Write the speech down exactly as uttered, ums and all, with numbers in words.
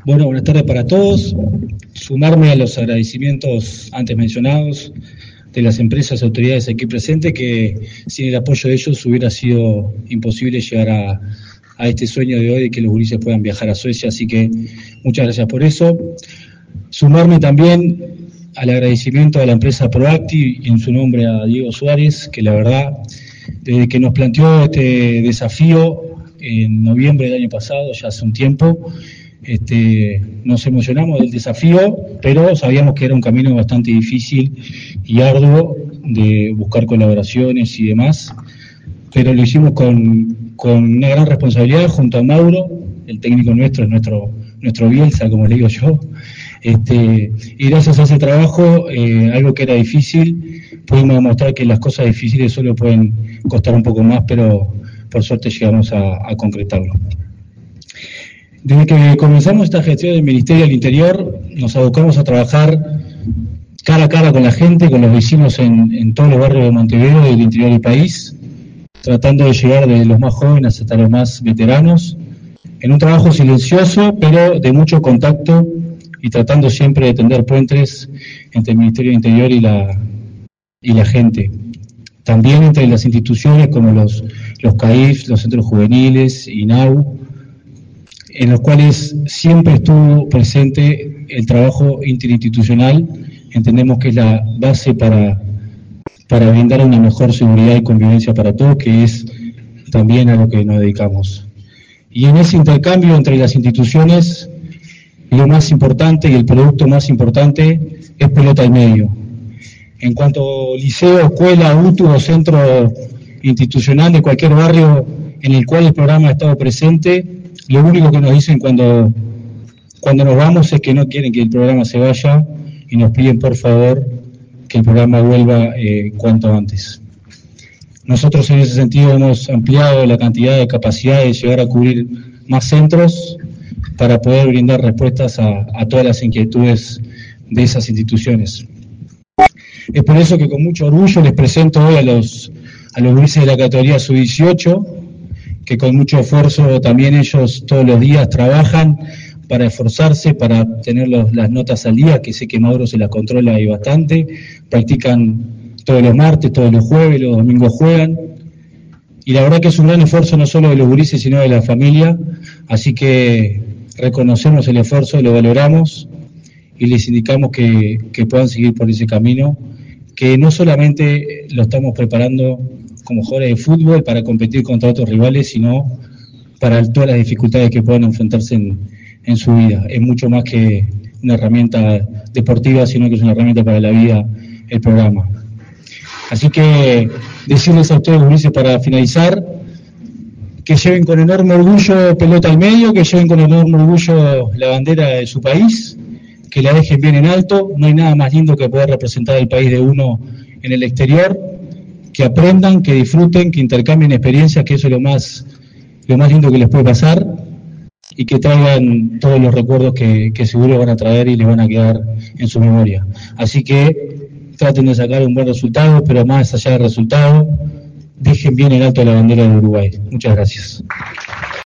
Bueno, buenas tardes para todos. Sumarme a los agradecimientos antes mencionados de las empresas y autoridades aquí presentes, que sin el apoyo de ellos hubiera sido imposible llegar a, a este sueño de hoy de que los gurises puedan viajar a Suecia, así que muchas gracias por eso. Sumarme también al agradecimiento a la empresa Proactive y en su nombre a Diego Suárez, que la verdad, desde que nos planteó este desafío en noviembre del año pasado, ya hace un tiempo, Este, nos emocionamos del desafío, pero sabíamos que era un camino bastante difícil y arduo de buscar colaboraciones y demás, pero lo hicimos con, con una gran responsabilidad junto a Mauro, el técnico nuestro, es nuestro, nuestro Bielsa, como le digo yo, este, y gracias a ese trabajo, eh, algo que era difícil, pudimos demostrar que las cosas difíciles solo pueden costar un poco más, pero por suerte llegamos a, a concretarlo. Desde que comenzamos esta gestión del Ministerio del Interior, nos abocamos a trabajar cara a cara con la gente, con los vecinos en, en todos los barrios de Montevideo y del interior del país, tratando de llegar de los más jóvenes hasta los más veteranos, en un trabajo silencioso, pero de mucho contacto y tratando siempre de tender puentes entre el Ministerio del Interior y la, y la gente. También entre las instituciones como los, los C A I F, los centros juveniles, I N A U, en los cuales siempre estuvo presente el trabajo interinstitucional. Entendemos que es la base para, para brindar una mejor seguridad y convivencia para todos, que es también a lo que nos dedicamos. Y en ese intercambio entre las instituciones, lo más importante y el producto más importante es pelota al medio. En cuanto liceo, escuela, U T U o centro institucional de cualquier barrio en el cual el programa ha estado presente, lo único que nos dicen cuando, cuando nos vamos es que no quieren que el programa se vaya y nos piden por favor que el programa vuelva eh, cuanto antes. Nosotros en ese sentido hemos ampliado la cantidad de capacidad de llegar a cubrir más centros para poder brindar respuestas a, a todas las inquietudes de esas instituciones. Es por eso que con mucho orgullo les presento hoy a los, a los gurises de la categoría sub dieciocho, que con mucho esfuerzo también ellos todos los días trabajan para esforzarse, para tener los, las notas al día, que sé que Mauro se las controla ahí bastante, practican todos los martes, todos los jueves, los domingos juegan, y la verdad que es un gran esfuerzo no solo de los gurises, sino de la familia, así que reconocemos el esfuerzo, lo valoramos, y les indicamos que, que puedan seguir por ese camino, que no solamente lo estamos preparando como jugadores de fútbol para competir contra otros rivales, sino para todas las dificultades que puedan enfrentarse en, en su vida. Es mucho más que una herramienta deportiva, sino que es una herramienta para la vida, el programa. Así que decirles a ustedes, gurises, para finalizar, que lleven con enorme orgullo pelota al medio, que lleven con enorme orgullo la bandera de su país, que la dejen bien en alto. No hay nada más lindo que poder representar el país de uno en el exterior. Que aprendan, que disfruten, que intercambien experiencias, que eso es lo más, lo más lindo que les puede pasar, y que traigan todos los recuerdos que, que seguro van a traer y les van a quedar en su memoria. Así que traten de sacar un buen resultado, pero más allá del resultado, dejen bien en alto la bandera de Uruguay. Muchas gracias.